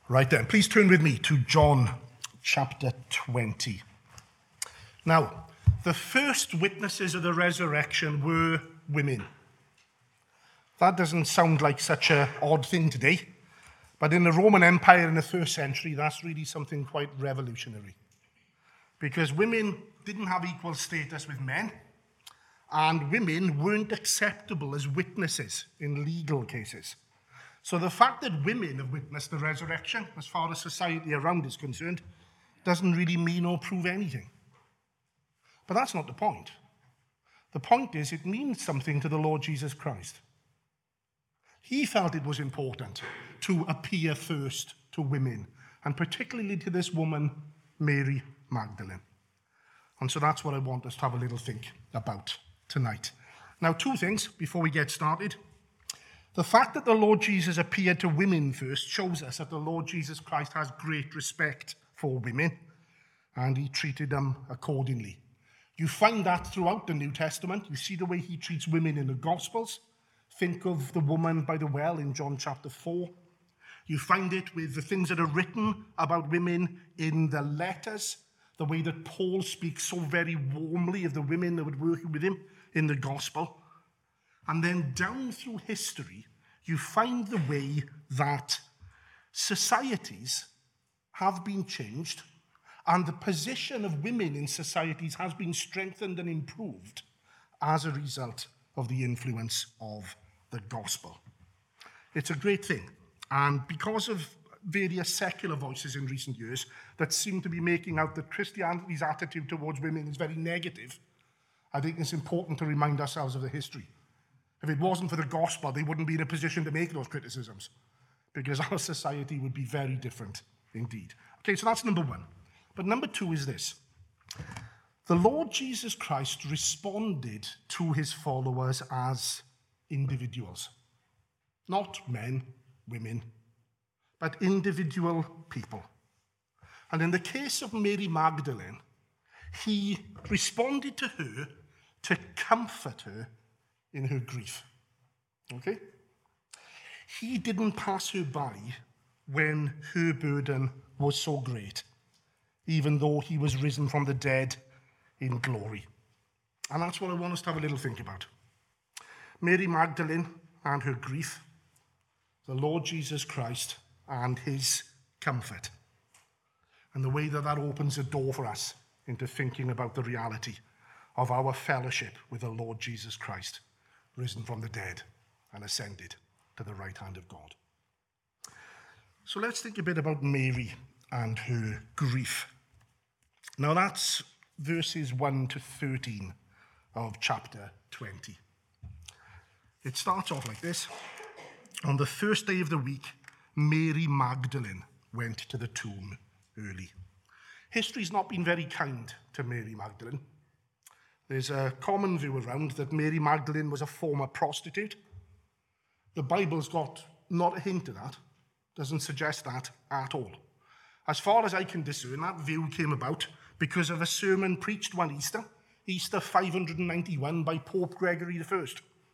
Right then, please turn with me to John chapter 20. Now, the first witnesses of the resurrection were women. That doesn't sound like such an odd thing today, but in the Roman Empire in the first century, that's really something quite revolutionary. Because women didn't have equal status with men, and women weren't acceptable as witnesses in legal cases. So the fact that women have witnessed the resurrection, as far as society around is concerned, doesn't really mean or prove anything. But that's not the point. The point is it means something to the Lord Jesus Christ. He felt it was important to appear first to women, and particularly to this woman, Mary Magdalene. And so that's what I want us to have a little think about tonight. Now, two things before we get started. The fact that the Lord Jesus appeared to women first shows us that the Lord Jesus Christ has great respect for women, and he treated them accordingly. You find that throughout the New Testament. You see the way he treats women in the Gospels. Think of the woman by the well in John chapter 4. You find it with the things that are written about women in the letters, the way that Paul speaks so very warmly of the women that were working with him in the Gospel. And then down through history, you find the way that societies have been changed and the position of women in societies has been strengthened and improved as a result of the influence of the gospel. It's a great thing. And because of various secular voices in recent years that seem to be making out that Christianity's attitude towards women is very negative, I think it's important to remind ourselves of the history. If it wasn't for the gospel, they wouldn't be in a position to make those criticisms, because our society would be very different indeed. Okay, so that's number one. But number two is this. The Lord Jesus Christ responded to his followers as individuals. Not men, women, but individual people. And in the case of Mary Magdalene, he responded to her to comfort her in her grief. Okay? He didn't pass her by when her burden was so great, even though he was risen from the dead in glory. And that's what I want us to have a little think about. Mary Magdalene and her grief, the Lord Jesus Christ and his comfort, and the way that that opens a door for us into thinking about the reality of our fellowship with the Lord Jesus Christ, risen from the dead and ascended to the right hand of God. So let's think a bit about Mary and her grief. Now that's verses 1 to 13 of chapter 20. It starts off like this. On the first day of the week, Mary Magdalene went to the tomb early. History's not been very kind to Mary Magdalene. There's a common view around that Mary Magdalene was a former prostitute. The Bible's got not a hint of that, doesn't suggest that at all. As far as I can discern, that view came about because of a sermon preached one Easter 591 by Pope Gregory I.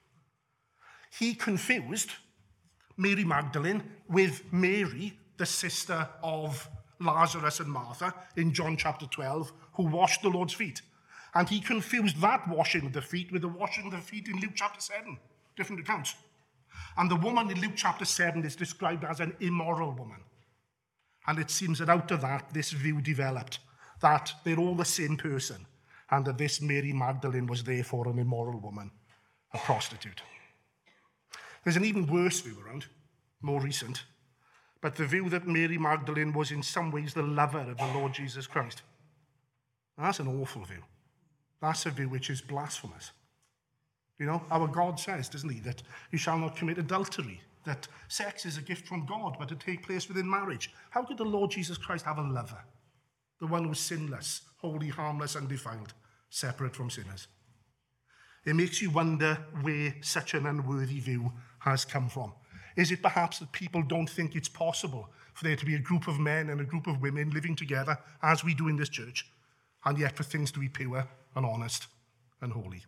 He confused Mary Magdalene with Mary, the sister of Lazarus and Martha in John chapter 12, who washed the Lord's feet. And he confused that washing of the feet with the washing of the feet in Luke chapter 7, different accounts. And the woman in Luke chapter 7 is described as an immoral woman. And it seems that out of that, this view developed, that they're all the same person, and that this Mary Magdalene was therefore an immoral woman, a prostitute. There's an even worse view around, more recent, but the view that Mary Magdalene was in some ways the lover of the Lord Jesus Christ. Now, that's an awful view. That's a view which is blasphemous. You know, our God says, doesn't he, that you shall not commit adultery, that sex is a gift from God, but to take place within marriage. How could the Lord Jesus Christ have a lover? The one who was sinless, holy, harmless, undefiled, separate from sinners. It makes you wonder where such an unworthy view has come from. Is it perhaps that people don't think it's possible for there to be a group of men and a group of women living together, as we do in this church, and yet for things to be pure and honest and holy?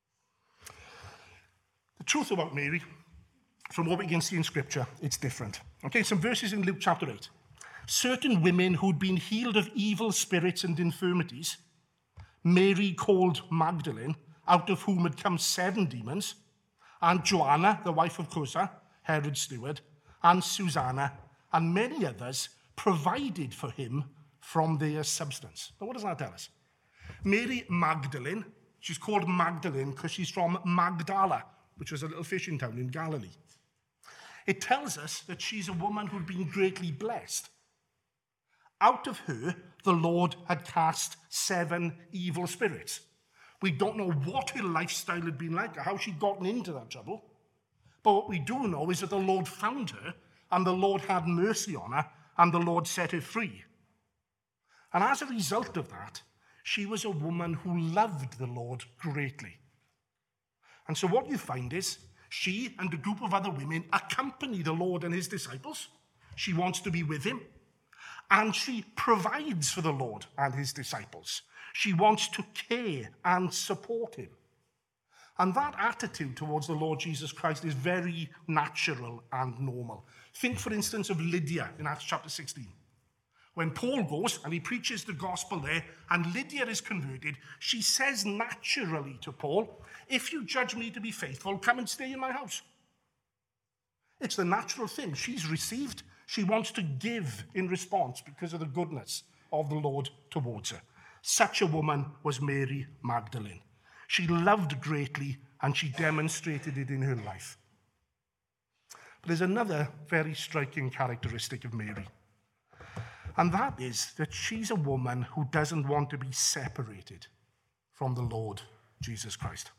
The truth about Mary, from what we can see in Scripture, it's different. Okay, some verses in Luke chapter 8. Certain women who'd been healed of evil spirits and infirmities, Mary called Magdalene, out of whom had come 7 demons, and Joanna, the wife of Chuza, Herod's steward, and Susanna, and many others, provided for him from their substance. Now, what does that tell us? Mary Magdalene, she's called Magdalene because she's from Magdala, which was a little fishing town in Galilee. It tells us that she's a woman who'd been greatly blessed. Out of her, the Lord had cast 7 evil spirits. We don't know what her lifestyle had been like or how she'd gotten into that trouble. But what we do know is that the Lord found her, and the Lord had mercy on her, and the Lord set her free. And as a result of that, she was a woman who loved the Lord greatly. And so what you find is she and a group of other women accompany the Lord and his disciples. She wants to be with him. And she provides for the Lord and his disciples. She wants to care and support him. And that attitude towards the Lord Jesus Christ is very natural and normal. Think, for instance, of Lydia in Acts chapter 16. When Paul goes and he preaches the gospel there, and Lydia is converted, she says naturally to Paul, if you judge me to be faithful, come and stay in my house. It's the natural thing. She's received. She wants to give in response because of the goodness of the Lord towards her. Such a woman was Mary Magdalene. She loved greatly, and she demonstrated it in her life. But there's another very striking characteristic of Mary. And that is that she's a woman who doesn't want to be separated from the Lord Jesus Christ.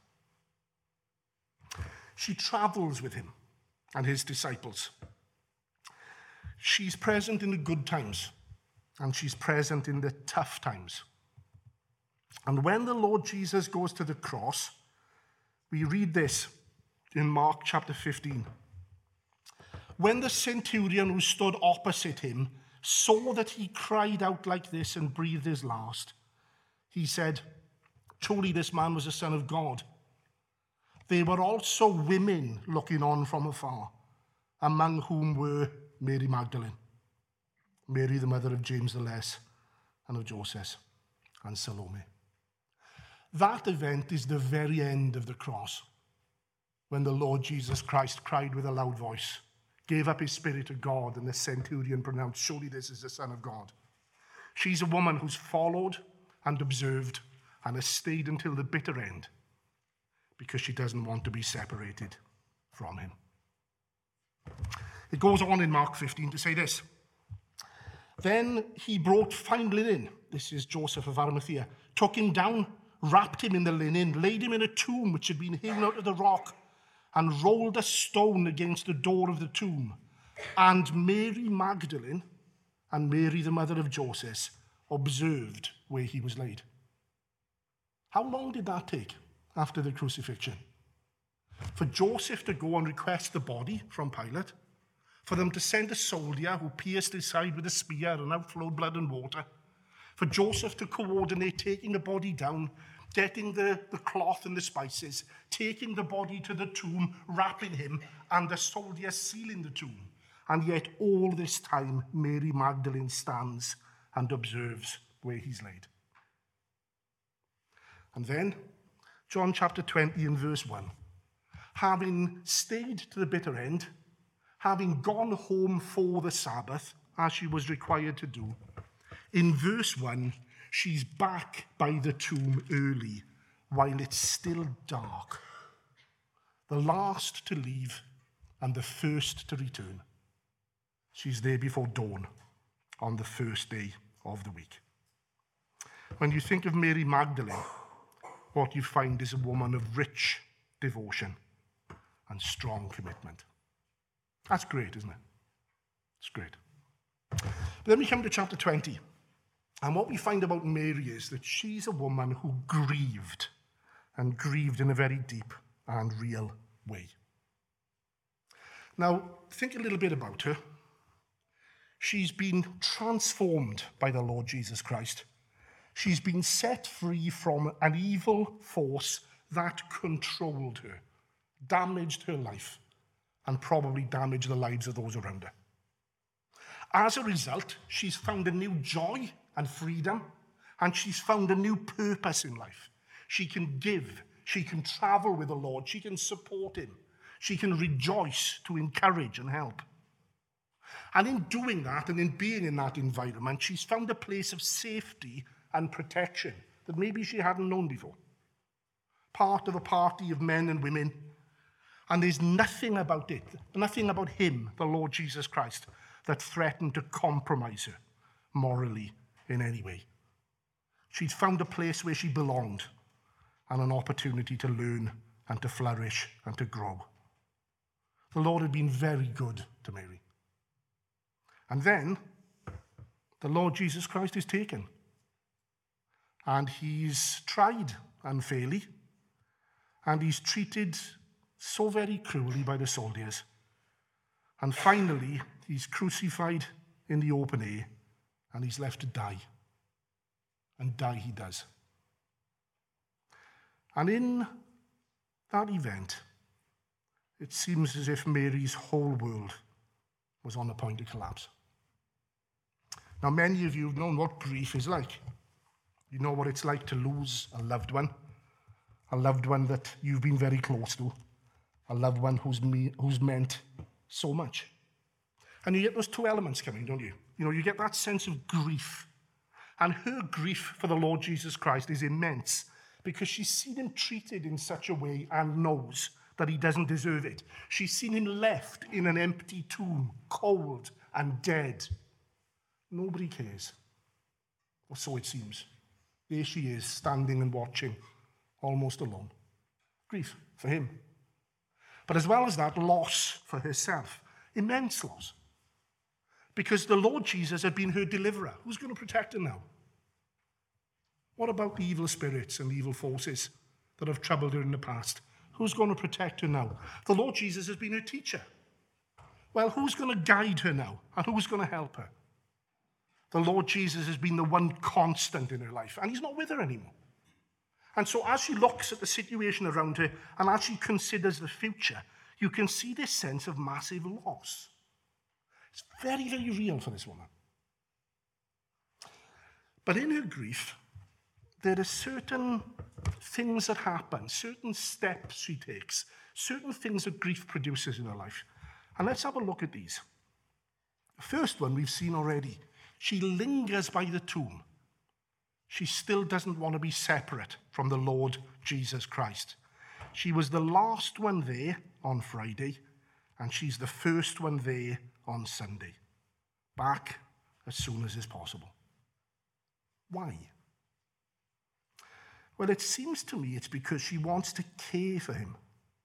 She travels with him and his disciples. She's present in the good times, and she's present in the tough times. And when the Lord Jesus goes to the cross, we read this in Mark chapter 15. When the centurion who stood opposite him saw that he cried out like this and breathed his last, he said, truly this man was a son of God. There were also women looking on from afar, among whom were Mary Magdalene, Mary the mother of James the Less and of Joseph, and Salome. That event is the very end of the cross, when the Lord Jesus Christ cried with a loud voice, gave up his spirit to God, and the centurion pronounced, surely this is the Son of God. She's a woman who's followed and observed and has stayed until the bitter end because she doesn't want to be separated from him. It goes on in Mark 15 to say this. Then he brought fine linen, this is Joseph of Arimathea, took him down, wrapped him in the linen, laid him in a tomb which had been hewn out of the rock, and rolled a stone against the door of the tomb. And Mary Magdalene and Mary, the mother of Joseph, observed where he was laid. How long did that take after the crucifixion? For Joseph to go and request the body from Pilate, for them to send a soldier who pierced his side with a spear and outflowed blood and water, for Joseph to coordinate taking the body down, getting the cloth and the spices, taking the body to the tomb, wrapping him, and the soldier sealing the tomb. And yet all this time, Mary Magdalene stands and observes where he's laid. And then, John chapter 20 and verse 1. Having stayed to the bitter end, having gone home for the Sabbath, as she was required to do, in verse 1, she's back by the tomb early, while it's still dark. The last to leave and the first to return. She's there before dawn on the first day of the week. When you think of Mary Magdalene, what you find is a woman of rich devotion and strong commitment. That's great, isn't it? It's great. But then we come to chapter 20. And what we find about Mary is that she's a woman who grieved, and grieved in a very deep and real way. Now, think a little bit about her. She's been transformed by the Lord Jesus Christ. She's been set free from an evil force that controlled her, damaged her life, and probably damaged the lives of those around her. As a result, she's found a new joy and freedom, and she's found a new purpose in life. She can give, she can travel with the Lord, she can support him, she can rejoice to encourage and help. And in doing that and in being in that environment, she's found a place of safety and protection that maybe she hadn't known before. Part of a party of men and women, and there's nothing about it, nothing about him, the Lord Jesus Christ, that threatened to compromise her morally in any way. She'd found a place where she belonged and an opportunity to learn and to flourish and to grow. The Lord had been very good to Mary. And then the Lord Jesus Christ is taken. And he's tried unfairly. And he's treated so very cruelly by the soldiers. And finally, he's crucified in the open air. And he's left to die. And die he does. And in that event, it seems as if Mary's whole world was on the point to collapse. Now, many of you have known what grief is like. You know what it's like to lose a loved one that you've been very close to, a loved one who's meant so much. And you get those two elements coming, don't you? You know, you get that sense of grief. And her grief for the Lord Jesus Christ is immense because she's seen him treated in such a way and knows that he doesn't deserve it. She's seen him left in an empty tomb, cold and dead. Nobody cares. Or so it seems. There she is, standing and watching, almost alone. Grief for him. But as well as that, loss for herself. Immense loss. Because the Lord Jesus had been her deliverer. Who's going to protect her now? What about the evil spirits and evil forces that have troubled her in the past? Who's going to protect her now? The Lord Jesus has been her teacher. Well, who's going to guide her now? And who's going to help her? The Lord Jesus has been the one constant in her life, and he's not with her anymore. And so as she looks at the situation around her, and as she considers the future, you can see this sense of massive loss. It's very, very real for this woman. But in her grief, there are certain things that happen, certain steps she takes, certain things that grief produces in her life. And let's have a look at these. The first one we've seen already. She lingers by the tomb. She still doesn't want to be separate from the Lord Jesus Christ. She was the last one there on Friday, and she's the first one there on Sunday. Back as soon as is possible. Why? Well, it seems to me it's because she wants to care for him.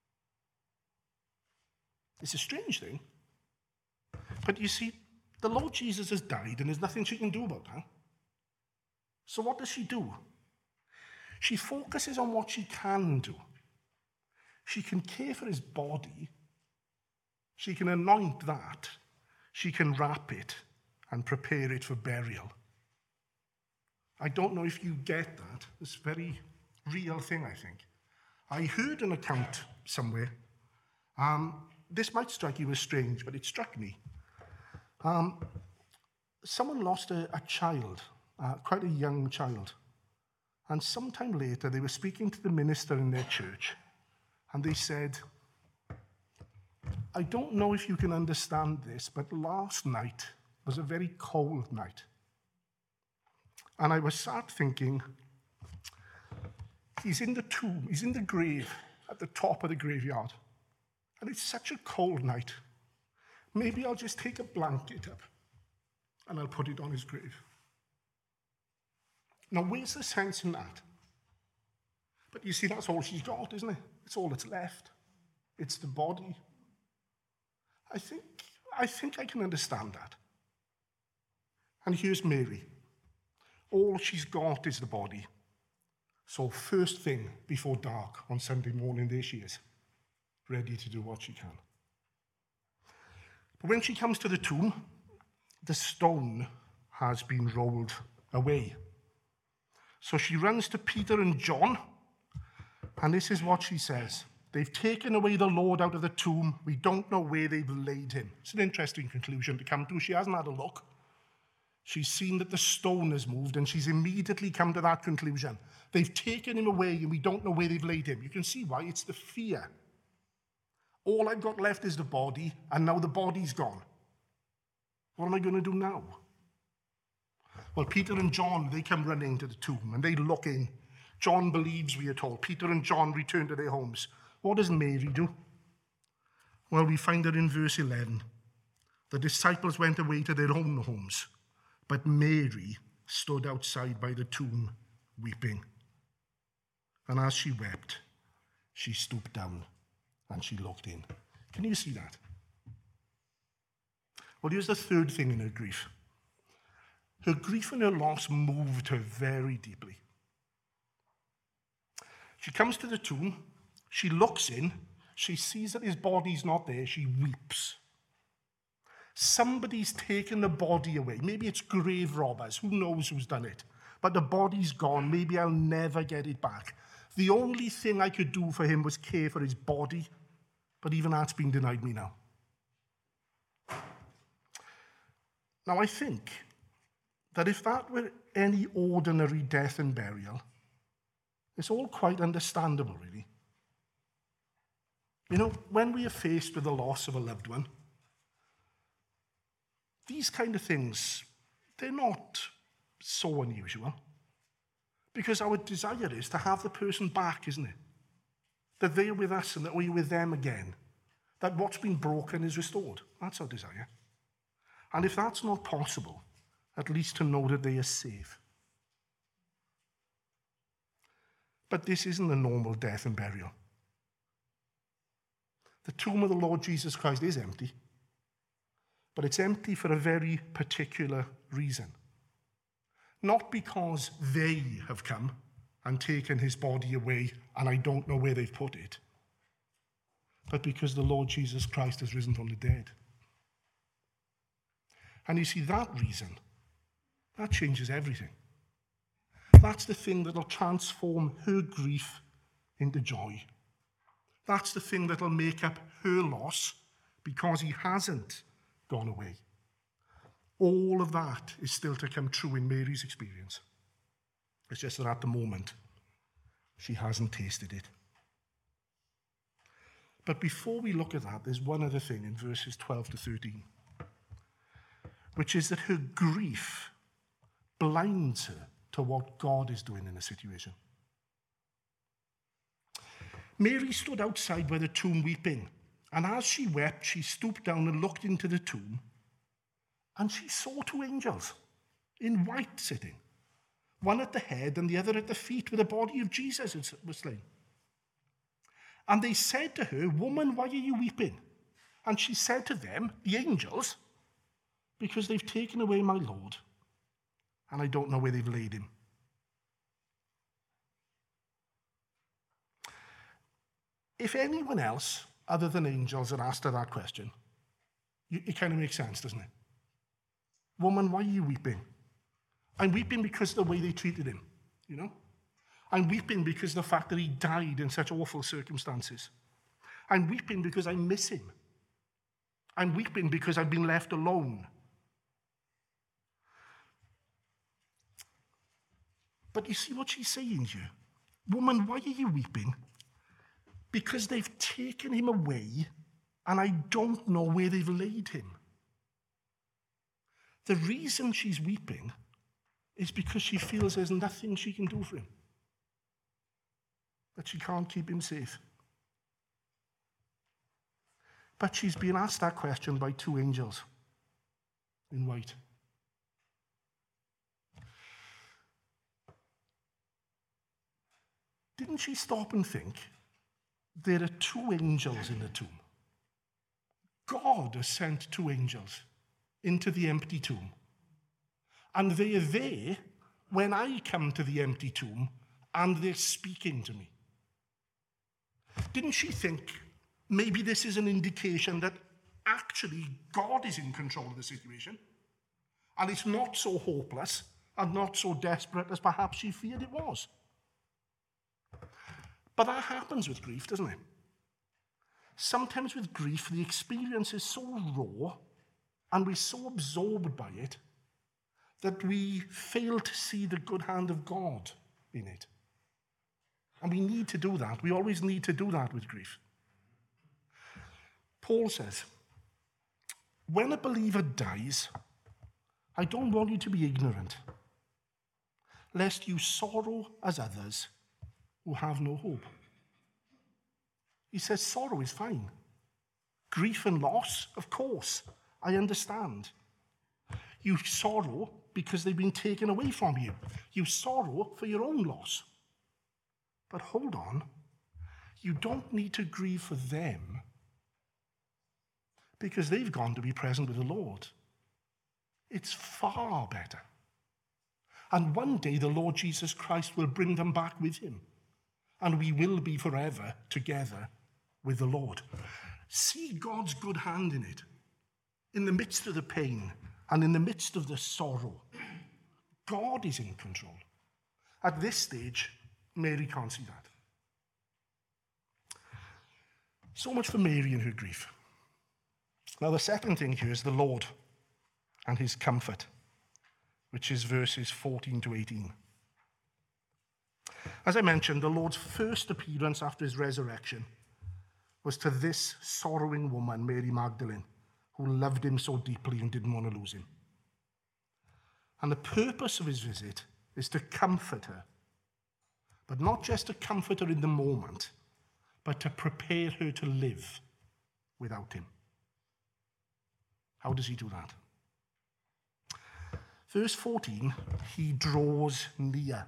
It's a strange thing. But you see, the Lord Jesus has died and there's nothing she can do about that. So what does she do? She focuses on what she can do. She can care for his body. She can anoint that. She can wrap it and prepare it for burial. I don't know if you get that. It's a very real thing, I think. I heard an account somewhere. This might strike you as strange, but it struck me. Someone lost a child, quite a young child. And sometime later, they were speaking to the minister in their church. And they said, I don't know if you can understand this, but last night was a very cold night. And I was sat thinking, he's in the tomb, he's in the grave, at the top of the graveyard. And it's such a cold night. Maybe I'll just take a blanket up and I'll put it on his grave. Now, where's the sense in that? But you see, that's all she's got, isn't it? It's all that's left. It's the body. I think I can understand that. And here's Mary. All she's got is the body. So first thing before dark on Sunday morning, there she is, ready to do what she can. But when she comes to the tomb, the stone has been rolled away. So she runs to Peter and John, and this is what she says. They've taken away the Lord out of the tomb. We don't know where they've laid him. It's an interesting conclusion to come to. She hasn't had a look. She's seen that the stone has moved, and she's immediately come to that conclusion. They've taken him away, and we don't know where they've laid him. You can see why. It's the fear. All I've got left is the body, and now the body's gone. What am I going to do now? Well, Peter and John, they come running to the tomb, and they look in. John believes, we are told. Peter and John return to their homes. What does Mary do? Well, we find that in verse 11. The disciples went away to their own homes, but Mary stood outside by the tomb, weeping. And as she wept, she stooped down and she looked in. Can you see that? Well, here's the third thing in her grief. Her grief and her loss moved her very deeply. She comes to the tomb, she looks in, she sees that his body's not there, she weeps. Somebody's taken the body away. Maybe it's grave robbers, who knows who's done it. But the body's gone, maybe I'll never get it back. The only thing I could do for him was care for his body, but even that's been denied me now. Now, I think that if that were any ordinary death and burial, it's all quite understandable, really. You know, when we are faced with the loss of a loved one, these kind of things, they're not so unusual. Because our desire is to have the person back, isn't it? That they're with us and that we're with them again. That what's been broken is restored. That's our desire. And if that's not possible, at least to know that they are safe. But this isn't a normal death and burial. The tomb of the Lord Jesus Christ is empty, but it's empty for a very particular reason. Not because they have come and taken his body away and I don't know where they've put it, but because the Lord Jesus Christ has risen from the dead. And you see, that reason, that changes everything. That's the thing that will transform her grief into joy. That's the thing that will make up her loss because he hasn't gone away. All of that is still to come true in Mary's experience. It's just that at the moment, she hasn't tasted it. But before we look at that, there's one other thing in verses 12 to 13, which is that her grief blinds her to what God is doing in the situation. Mary stood outside by the tomb weeping, and as she wept, she stooped down and looked into the tomb, and she saw two angels in white sitting, one at the head and the other at the feet, where the body of Jesus was slain. And they said to her, "Woman, why are you weeping?" And she said to them, the angels, "Because they've taken away my Lord, and I don't know where they've laid him." If anyone else other than angels had asked her that question, it kind of makes sense, doesn't it? "Woman, why are you weeping?" "I'm weeping because of the way they treated him, you know? I'm weeping because of the fact that he died in such awful circumstances. I'm weeping because I miss him. I'm weeping because I've been left alone." But you see what she's saying here? "Woman, why are you weeping? Because they've taken him away, and I don't know where they've laid him." The reason she's weeping is because she feels there's nothing she can do for him, that she can't keep him safe. But she's been asked that question by two angels in white. Didn't she stop and think, there are two angels in the tomb? God has sent two angels into the empty tomb. And they are there when I come to the empty tomb, and they're speaking to me. Didn't she think, maybe this is an indication that actually God is in control of the situation, and it's not so hopeless and not so desperate as perhaps she feared it was? But that happens with grief, doesn't it? sometimes with grief, the experience is so raw and we're so absorbed by it that we fail to see the good hand of God in it. And we need to do that. We always need to do that with grief. Paul says, when a believer dies, I don't want you to be ignorant, lest you sorrow as others who have no hope. He says sorrow is fine. Grief and loss, of course, I understand. You sorrow because they've been taken away from you. You sorrow for your own loss. But hold on, you don't need to grieve for them because they've gone to be present with the Lord. It's far better. And one day the Lord Jesus Christ will bring them back with him, and we will be forever together with the Lord. See God's good hand in it, in the midst of the pain and in the midst of the sorrow. God is in control. At this stage, Mary can't see that. So much for Mary and her grief. Now, the second thing here is the Lord and his comfort, which is verses 14 to 18. As I mentioned, the Lord's first appearance after his resurrection was to this sorrowing woman, Mary Magdalene, who loved him so deeply and didn't want to lose him. And the purpose of his visit is to comfort her, but not just to comfort her in the moment, but to prepare her to live without him. How does he do that? Verse 14, he draws near.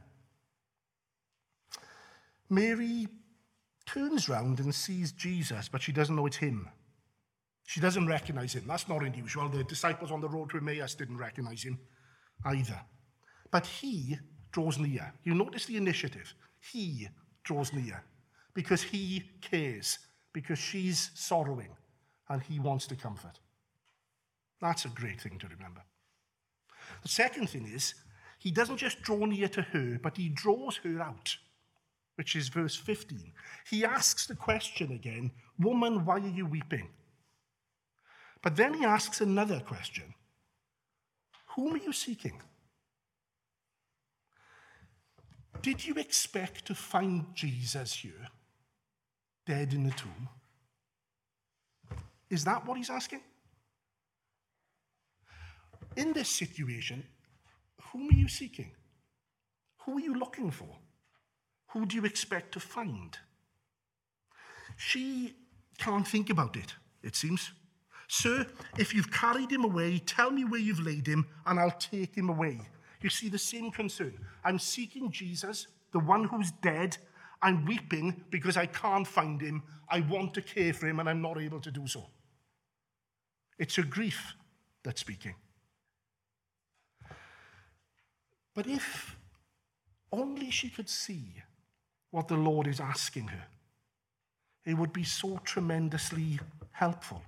Mary turns round and sees Jesus, but she doesn't know it's him. She doesn't recognize him. That's not unusual. The disciples on the road to Emmaus didn't recognize him either. But he draws near. You notice the initiative. He draws near because he cares, because she's sorrowing, and he wants to comfort. That's a great thing to remember. The second thing is, he doesn't just draw near to her, but he draws her out, which is verse 15. He asks the question again, woman, why are you weeping? But then he asks another question. Whom are you seeking? Did you expect to find Jesus here, dead in the tomb? Is that what he's asking? In this situation, whom are you seeking? Who are you looking for? Who do you expect to find? She can't think about it, it seems. Sir, if you've carried him away, tell me where you've laid him, and I'll take him away. You see the same concern. I'm seeking Jesus, the one who's dead. I'm weeping because I can't find him. I want to care for him, and I'm not able to do so. It's her grief that's speaking. But if only she could see what the Lord is asking her, it would be so tremendously helpful.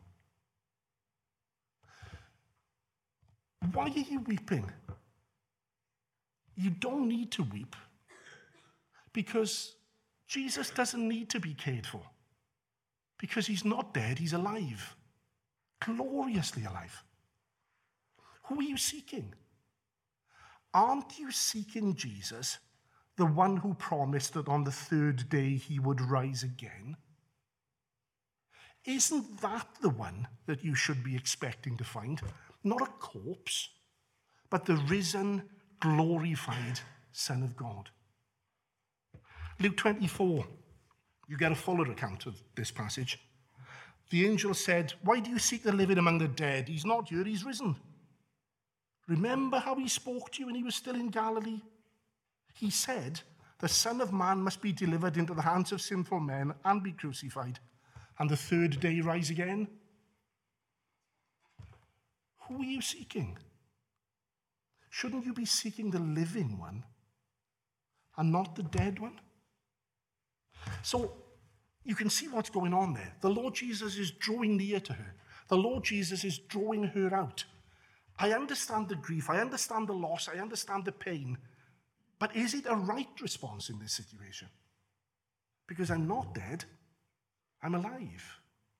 Why are you weeping? You don't need to weep because Jesus doesn't need to be cared for, because he's not dead, he's alive, gloriously alive. Who are you seeking? Aren't you seeking Jesus, the one who promised that on the third day he would rise again? Isn't that the one that you should be expecting to find? Not a corpse, but the risen, glorified Son of God. Luke 24, you get a fuller account of this passage. The angel said, "Why do you seek the living among the dead? He's not here, he's risen. Remember how he spoke to you when he was still in Galilee? He said, the Son of Man must be delivered into the hands of sinful men and be crucified, and the third day rise again." Who are you seeking? Shouldn't you be seeking the living one and not the dead one? So you can see what's going on there. The Lord Jesus is drawing near to her. The Lord Jesus is drawing her out. I understand the grief, I understand the loss, I understand the pain, but is it a right response in this situation? Because I'm not dead, I'm alive.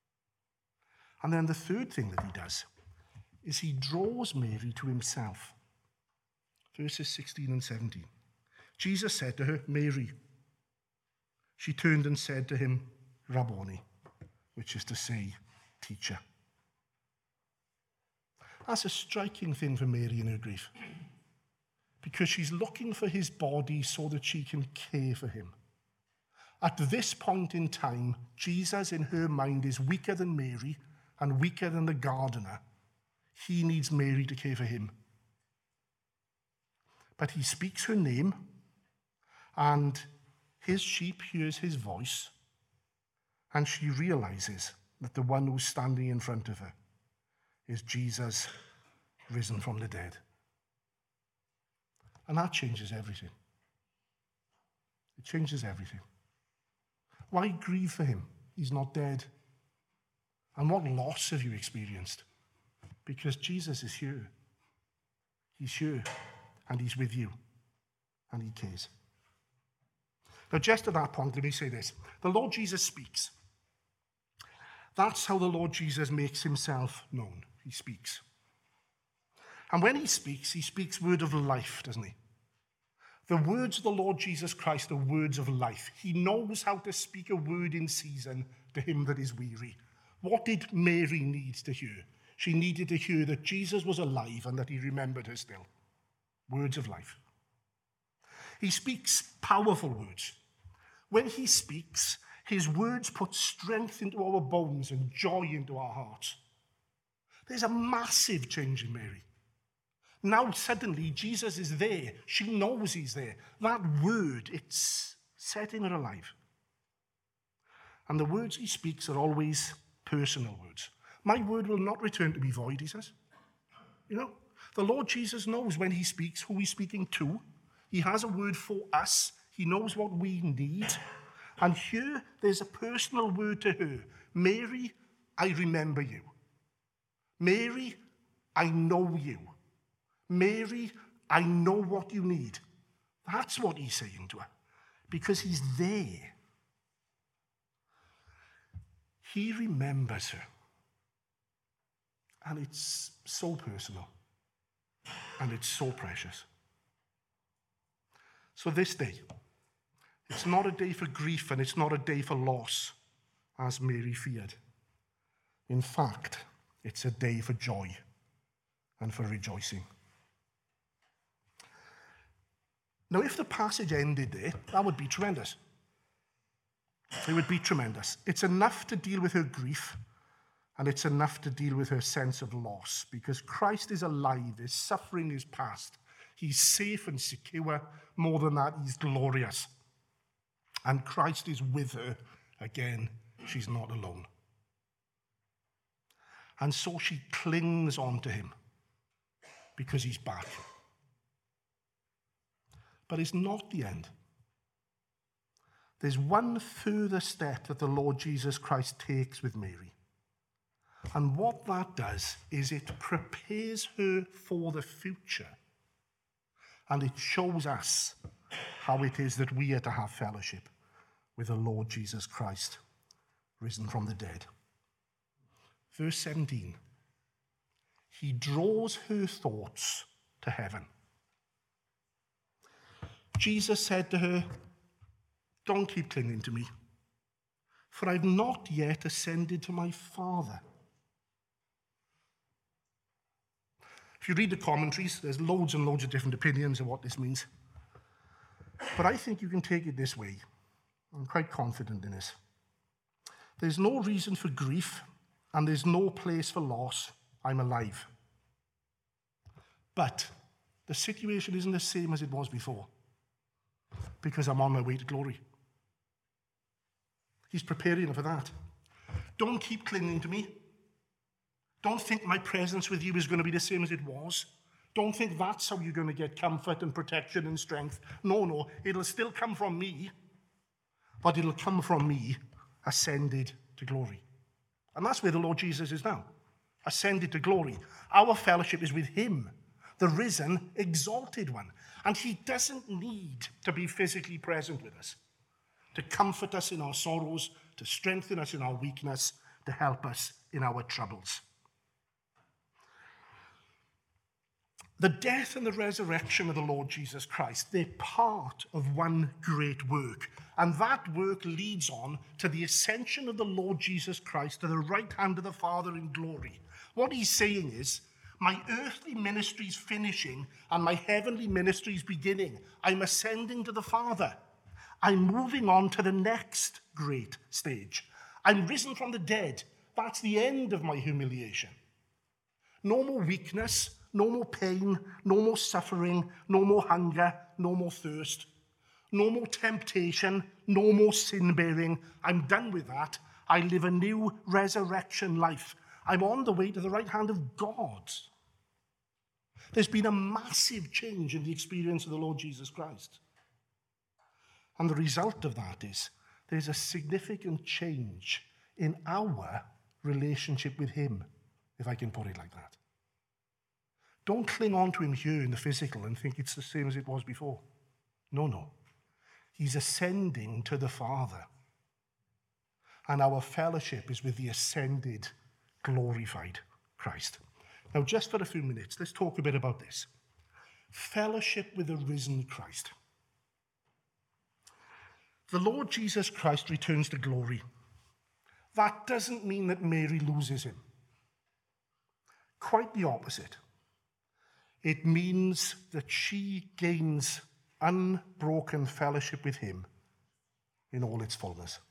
And then the third thing that he does is he draws Mary to himself. Verses 16 and 17. Jesus said to her, Mary. She turned and said to him, Rabboni, which is to say, teacher. That's a striking thing for Mary in her grief, because she's looking for his body so that she can care for him. At this point in time, Jesus in her mind is weaker than Mary and weaker than the gardener. He needs Mary to care for him. But he speaks her name, and his sheep hears his voice, and she realizes that the one who's standing in front of her is Jesus risen from the dead. And that changes everything. It changes everything. Why grieve for him? He's not dead. And what loss have you experienced? Because Jesus is here. He's here, and he's with you, and he cares. Now, just at that point, let me say this. The Lord Jesus speaks. That's how the Lord Jesus makes himself known. He speaks. And when he speaks word of life, doesn't he? The words of the Lord Jesus Christ are words of life. He knows how to speak a word in season to him that is weary. What did Mary need to hear? She needed to hear that Jesus was alive and that he remembered her still. Words of life. He speaks powerful words. When he speaks, his words put strength into our bones and joy into our hearts. There's a massive change in Mary. Now suddenly Jesus is there. She knows he's there. That word, it's setting her alive. And the words he speaks are always personal words. My word will not return to me void, he says. You know, the Lord Jesus knows when he speaks who he's speaking to. He has a word for us. He knows what we need. And here, there's a personal word to her. Mary, I remember you. Mary, I know you. Mary, I know what you need. That's what he's saying to her, because he's there. He remembers her. And it's so personal. And it's so precious. So this day, it's not a day for grief and it's not a day for loss, as Mary feared. In fact, it's a day for joy and for rejoicing. Now, if the passage ended there, that would be tremendous. It would be tremendous. It's enough to deal with her grief, and it's enough to deal with her sense of loss, because Christ is alive, his suffering is past. He's safe and secure. More than that, he's glorious. And Christ is with her again. She's not alone. And so she clings on to him because he's back. But it's not the end. There's one further step that the Lord Jesus Christ takes with Mary. And what that does is it prepares her for the future. And it shows us how it is that we are to have fellowship with the Lord Jesus Christ, risen from the dead. Verse 17. He draws her thoughts to heaven. Jesus said to her, don't keep clinging to me, for I've not yet ascended to my Father. If you read the commentaries, there's loads and loads of different opinions of what this means. But I think you can take it this way. I'm quite confident in this. There's no reason for grief, and there's no place for loss. I'm alive. But the situation isn't the same as it was before, because I'm on my way to glory. He's preparing her for that. Don't keep clinging to me. Don't think my presence with you is going to be the same as it was. Don't think that's how you're going to get comfort and protection and strength. No, it'll still come from me, but it'll come from me ascended to glory. And that's where the Lord Jesus is now, ascended to glory. Our fellowship is with him, the risen, exalted one. And he doesn't need to be physically present with us to comfort us in our sorrows, to strengthen us in our weakness, to help us in our troubles. The death and the resurrection of the Lord Jesus Christ, they're part of one great work. And that work leads on to the ascension of the Lord Jesus Christ to the right hand of the Father in glory. What he's saying is, my earthly ministry is finishing and my heavenly ministry is beginning. I'm ascending to the Father. I'm moving on to the next great stage. I'm risen from the dead. That's the end of my humiliation. No more weakness, no more pain, no more suffering, no more hunger, no more thirst, no more temptation, no more sin-bearing. I'm done with that. I live a new resurrection life. I'm on the way to the right hand of God. There's been a massive change in the experience of the Lord Jesus Christ. And the result of that is there's a significant change in our relationship with him, if I can put it like that. Don't cling on to him here in the physical and think it's the same as it was before. No. He's ascending to the Father. And our fellowship is with the ascended, glorified Christ. Now, just for a few minutes, let's talk a bit about this. Fellowship with the risen Christ. The Lord Jesus Christ returns to glory. That doesn't mean that Mary loses him. Quite the opposite. It means that she gains unbroken fellowship with him in all its fullness.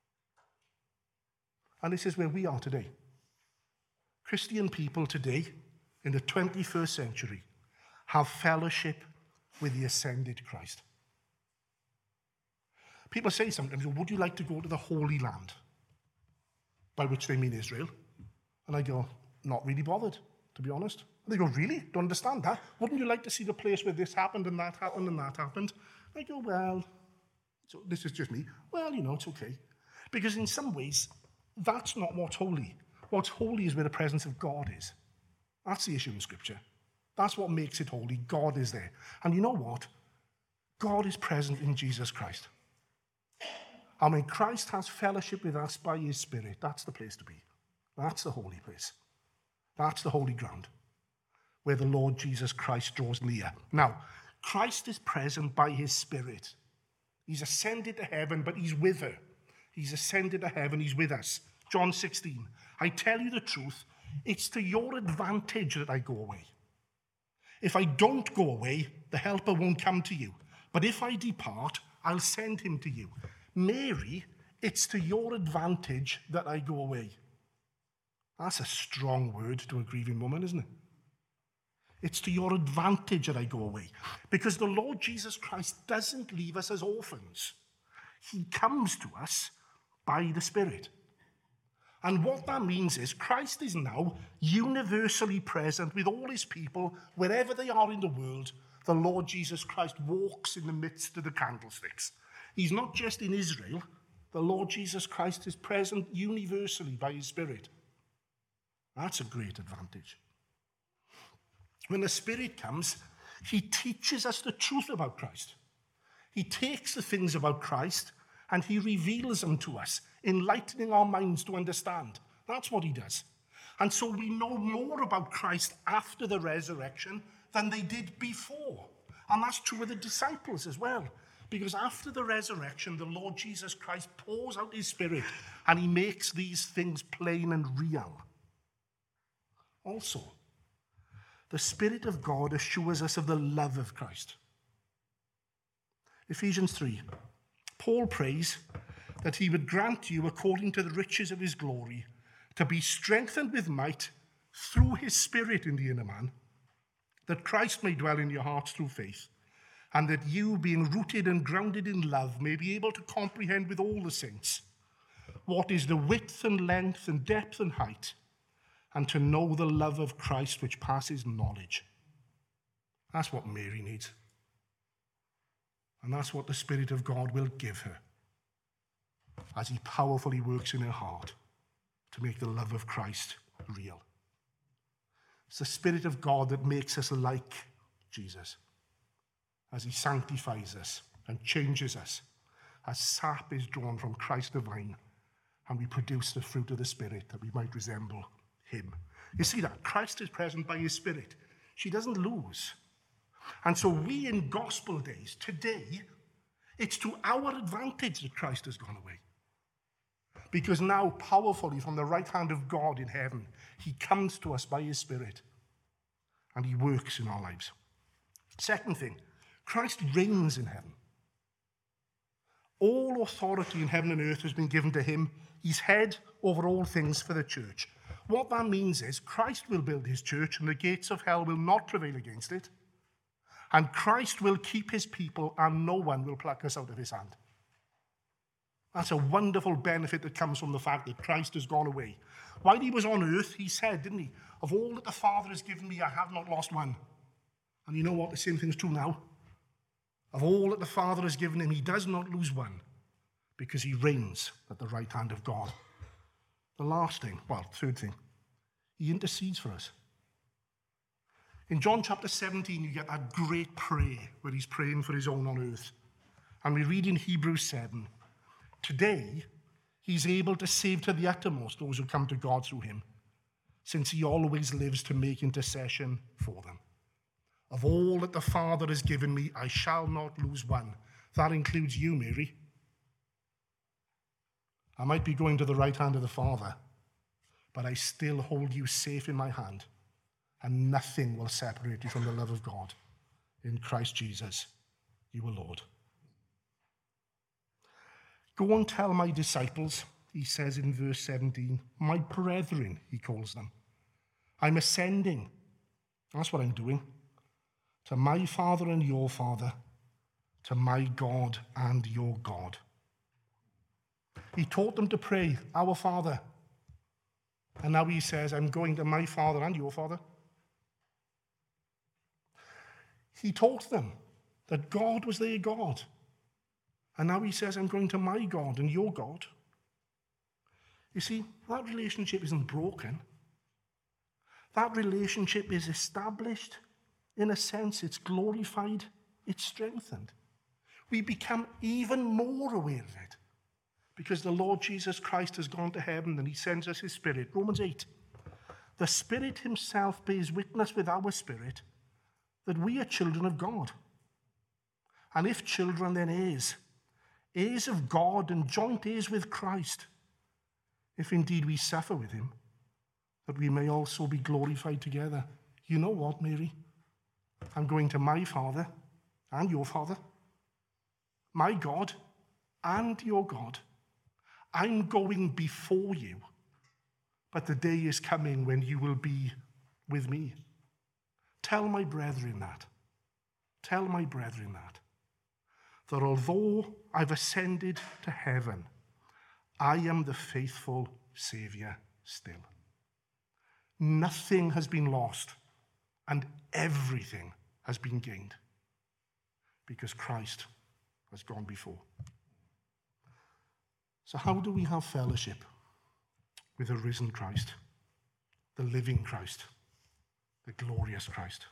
And this is where we are today. Christian people today, in the 21st century, have fellowship with the ascended Christ. People say sometimes, would you like to go to the Holy Land? By which they mean Israel. And I go, not really bothered, to be honest. And they go, really? Don't understand that? Wouldn't you like to see the place where this happened and that happened and that happened? I go, well, so this is just me. Well, it's okay. Because in some ways, that's not what's holy. What's holy is where the presence of God is. That's the issue in Scripture. That's what makes it holy. God is there. And you know what? God is present in Jesus Christ. And when Christ has fellowship with us by his Spirit, that's the place to be. That's the holy place. That's the holy ground where the Lord Jesus Christ draws near. Now, Christ is present by his Spirit. He's ascended to heaven, but he's with her. He's ascended to heaven, he's with us. John 16, I tell you the truth, it's to your advantage that I go away. If I don't go away, the helper won't come to you. But if I depart, I'll send him to you. Mary, it's to your advantage that I go away. That's a strong word to a grieving woman, isn't it? It's to your advantage that I go away. Because the Lord Jesus Christ doesn't leave us as orphans. He comes to us by the Spirit. And what that means is Christ is now universally present with all his people, wherever they are in the world. The Lord Jesus Christ walks in the midst of the candlesticks. He's not just in Israel. The Lord Jesus Christ is present universally by his Spirit. That's a great advantage. When the Spirit comes, he teaches us the truth about Christ. He takes the things about Christ and he reveals them to us, enlightening our minds to understand. That's what he does. And so we know more about Christ after the resurrection than they did before. And that's true of the disciples as well. Because after the resurrection, the Lord Jesus Christ pours out his Spirit and he makes these things plain and real. Also, the Spirit of God assures us of the love of Christ. Ephesians 3. Paul prays that he would grant you, according to the riches of his glory, to be strengthened with might through his Spirit in the inner man, that Christ may dwell in your hearts through faith, and that you, being rooted and grounded in love, may be able to comprehend with all the saints what is the width and length and depth and height, and to know the love of Christ which passes knowledge. That's what Mary needs. And that's what the Spirit of God will give her as he powerfully works in her heart to make the love of Christ real. It's the Spirit of God that makes us like Jesus as he sanctifies us and changes us, as sap is drawn from Christ the vine and we produce the fruit of the Spirit that we might resemble him. You see that? Christ is present by his Spirit. She doesn't lose. And so we in gospel days, today, it's to our advantage that Christ has gone away. Because now, powerfully, from the right hand of God in heaven, he comes to us by his Spirit, and he works in our lives. Second thing, Christ reigns in heaven. All authority in heaven and earth has been given to him. He's head over all things for the church. What that means is Christ will build his church, and the gates of hell will not prevail against it. And Christ will keep his people, and no one will pluck us out of his hand. That's a wonderful benefit that comes from the fact that Christ has gone away. While he was on earth, he said, didn't he, of all that the Father has given me, I have not lost one. And you know what? The same thing's true now. Of all that the Father has given him, he does not lose one, because he reigns at the right hand of God. The last thing, third thing, he intercedes for us. In John chapter 17, you get that great prayer where he's praying for his own on earth. And we read in Hebrews 7, today, he's able to save to the uttermost those who come to God through him, since he always lives to make intercession for them. Of all that the Father has given me, I shall not lose one. That includes you, Mary. I might be going to the right hand of the Father, but I still hold you safe in my hand, and nothing will separate you from the love of God in Christ Jesus, your Lord. Go and tell my disciples, he says in verse 17, my brethren, he calls them. I'm ascending. That's what I'm doing. To my Father and your Father, to my God and your God. He taught them to pray, our Father. And now he says, I'm going to my Father and your Father. He taught them that God was their God. And now he says, I'm going to my God and your God. You see, that relationship isn't broken. That relationship is established. In a sense, it's glorified, it's strengthened. We become even more aware of it because the Lord Jesus Christ has gone to heaven and he sends us his Spirit. Romans 8. The Spirit himself bears witness with our spirit that we are children of God. And if children, then heirs of God and joint heirs with Christ, if indeed we suffer with him, that we may also be glorified together. You know what, Mary? I'm going to my Father and your Father, my God and your God. I'm going before you, but the day is coming when you will be with me. Tell my brethren that. Tell my brethren that although I've ascended to heaven, I am the faithful Savior still. Nothing has been lost and everything has been gained because Christ has gone before. So how do we have fellowship with the risen Christ, the living Christ, the glorious Christ?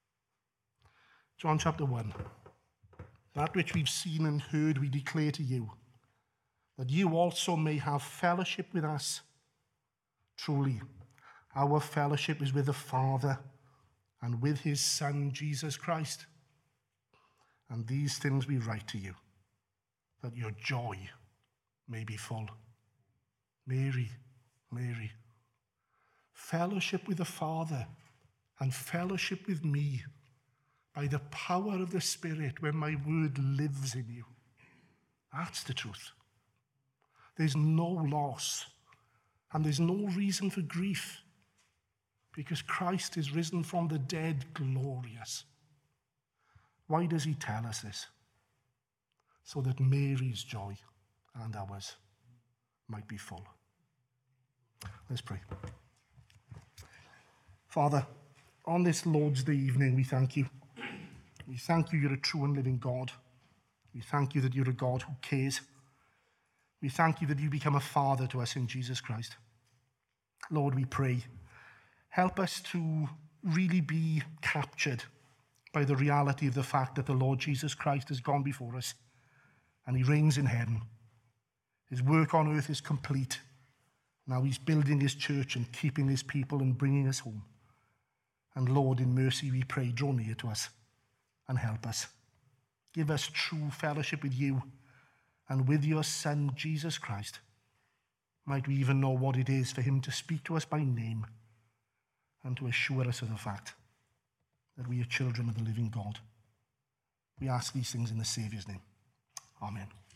John chapter 1. That which we've seen and heard we declare to you, that you also may have fellowship with us. Truly, our fellowship is with the Father and with his Son, Jesus Christ. And these things we write to you, that your joy may be full. Mary, Mary, fellowship with the Father and fellowship with me by the power of the Spirit when my word lives in you. That's the truth. There's no loss and there's no reason for grief because Christ is risen from the dead glorious. Why does he tell us this? So that Mary's joy and ours might be full. Let's pray. Father, on this Lord's Day evening, we thank you. We thank you, you're a true and living God. We thank you that you're a God who cares. We thank you that you become a father to us in Jesus Christ. Lord, we pray, help us to really be captured by the reality of the fact that the Lord Jesus Christ has gone before us and he reigns in heaven. His work on earth is complete. Now he's building his church and keeping his people and bringing us home. And Lord, in mercy we pray, draw near to us and help us. Give us true fellowship with you and with your Son, Jesus Christ. Might we even know what it is for him to speak to us by name and to assure us of the fact that we are children of the living God. We ask these things in the Saviour's name. Amen.